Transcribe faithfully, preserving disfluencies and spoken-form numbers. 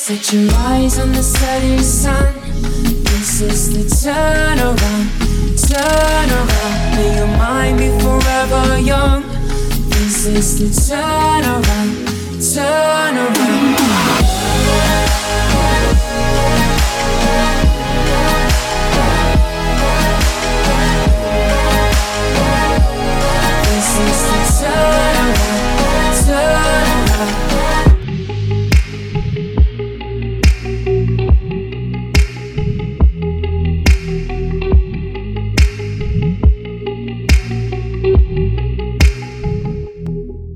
Set your eyes on the setting sun. This is the turnaround, turnaround. May your mind be forever young. This is the turnaround, turnaround.